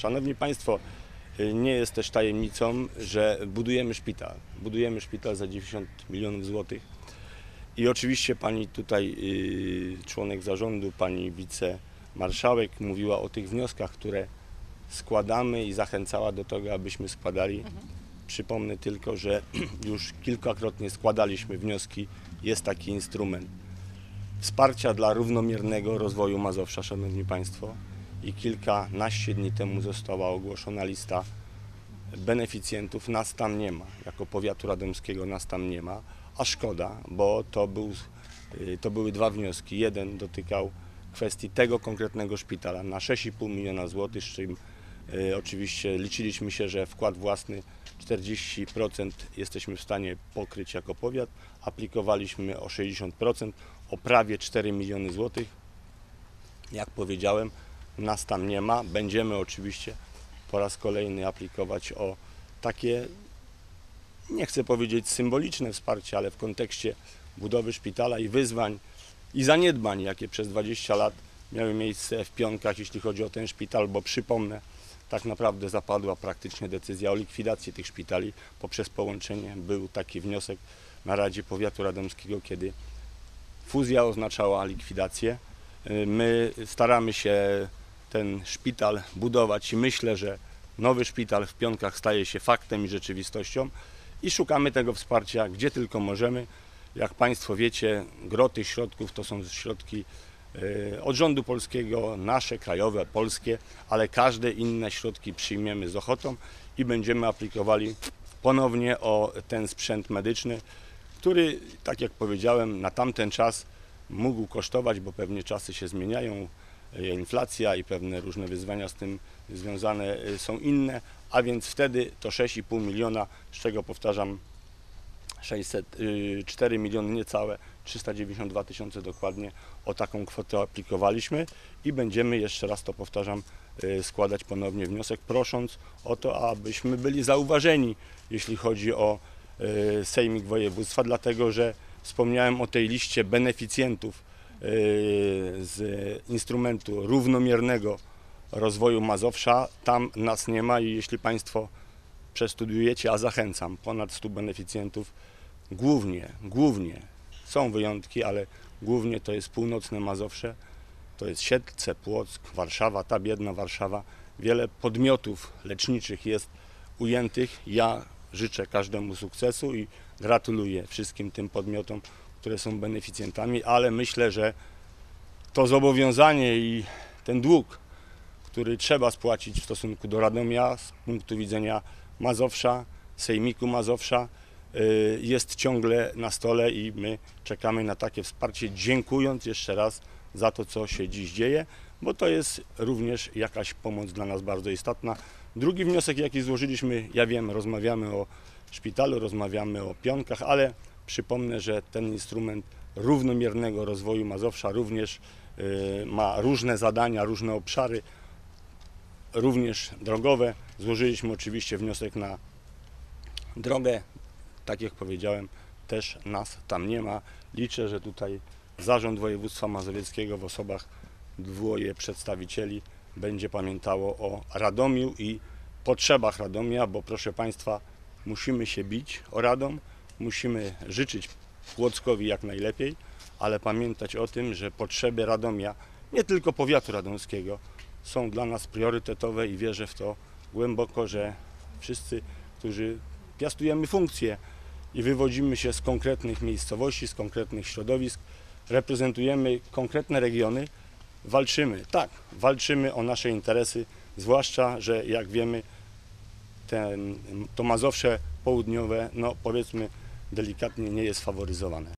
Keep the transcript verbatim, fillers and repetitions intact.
Szanowni Państwo, nie jest też tajemnicą, że budujemy szpital. Budujemy szpital za dziewięćdziesiąt milionów złotych. I oczywiście pani tutaj, członek zarządu, pani wicemarszałek mówiła o tych wnioskach, które składamy i zachęcała do tego, abyśmy składali. Mhm. Przypomnę tylko, że już kilkakrotnie składaliśmy wnioski. Jest taki instrument wsparcia dla równomiernego rozwoju Mazowsza, Szanowni Państwo. I kilkanaście dni temu została ogłoszona lista beneficjentów. Nas tam nie ma. Jako powiatu radomskiego nas tam nie ma. A szkoda, bo to, był, to były dwa wnioski. Jeden dotykał kwestii tego konkretnego szpitala na sześć i pół miliona złotych, z czym y, oczywiście liczyliśmy się, że wkład własny czterdzieści procent jesteśmy w stanie pokryć jako powiat. Aplikowaliśmy o sześćdziesiąt procent, o prawie cztery miliony złotych. Jak powiedziałem, nas tam nie ma. Będziemy oczywiście po raz kolejny aplikować o takie, nie chcę powiedzieć symboliczne wsparcie, ale w kontekście budowy szpitala i wyzwań i zaniedbań, jakie przez dwadzieścia lat miały miejsce w Pionkach, jeśli chodzi o ten szpital, bo przypomnę, tak naprawdę zapadła praktycznie decyzja o likwidacji tych szpitali poprzez połączenie. Był taki wniosek na Radzie Powiatu Radomskiego, kiedy fuzja oznaczała likwidację. My staramy się ten szpital budować i myślę, że nowy szpital w Pionkach staje się faktem i rzeczywistością i szukamy tego wsparcia, gdzie tylko możemy. Jak Państwo wiecie, gro tych środków to są środki od rządu polskiego, nasze, krajowe, polskie, ale każde inne środki przyjmiemy z ochotą i będziemy aplikowali ponownie o ten sprzęt medyczny, który, tak jak powiedziałem, na tamten czas mógł kosztować, bo pewnie czasy się zmieniają, inflacja i pewne różne wyzwania z tym związane są inne, a więc wtedy to sześć i pół miliona, z czego powtarzam sześćset cztery miliony niecałe, trzysta dziewięćdziesiąt dwa tysiące dokładnie, o taką kwotę aplikowaliśmy i będziemy, jeszcze raz to powtarzam, składać ponownie wniosek, prosząc o to, abyśmy byli zauważeni, jeśli chodzi o Sejmik Województwa, dlatego że wspomniałem o tej liście beneficjentów z instrumentu równomiernego rozwoju Mazowsza. Tam nas nie ma i jeśli Państwo przestudiujecie, a zachęcam, ponad stu beneficjentów, głównie, głównie, są wyjątki, ale głównie to jest północne Mazowsze, to jest Siedlce, Płock, Warszawa, ta biedna Warszawa. Wiele podmiotów leczniczych jest ujętych. Ja życzę każdemu sukcesu i gratuluję wszystkim tym podmiotom, które są beneficjentami, ale myślę, że to zobowiązanie i ten dług, który trzeba spłacić w stosunku do Radomia z punktu widzenia Mazowsza, Sejmiku Mazowsza, jest ciągle na stole i my czekamy na takie wsparcie, dziękując jeszcze raz za to, co się dziś dzieje, bo to jest również jakaś pomoc dla nas bardzo istotna. Drugi wniosek, jaki złożyliśmy, ja wiem, rozmawiamy o szpitalu, rozmawiamy o Pionkach, ale przypomnę, że ten instrument równomiernego rozwoju Mazowsza również ma różne zadania, różne obszary, również drogowe. Złożyliśmy oczywiście wniosek na drogę. Tak jak powiedziałem, też nas tam nie ma. Liczę, że tutaj Zarząd Województwa Mazowieckiego w osobach dwoje przedstawicieli będzie pamiętało o Radomiu i potrzebach Radomia, bo proszę Państwa, musimy się bić o Radom, musimy życzyć Płockowi jak najlepiej, ale pamiętać o tym, że potrzeby Radomia, nie tylko powiatu radomskiego, są dla nas priorytetowe i wierzę w to głęboko, że wszyscy, którzy piastujemy funkcje i wywodzimy się z konkretnych miejscowości, z konkretnych środowisk, reprezentujemy konkretne regiony, walczymy, tak, walczymy o nasze interesy, zwłaszcza, że jak wiemy, ten, to Mazowsze południowe, no powiedzmy delikatnie, nie jest faworyzowane.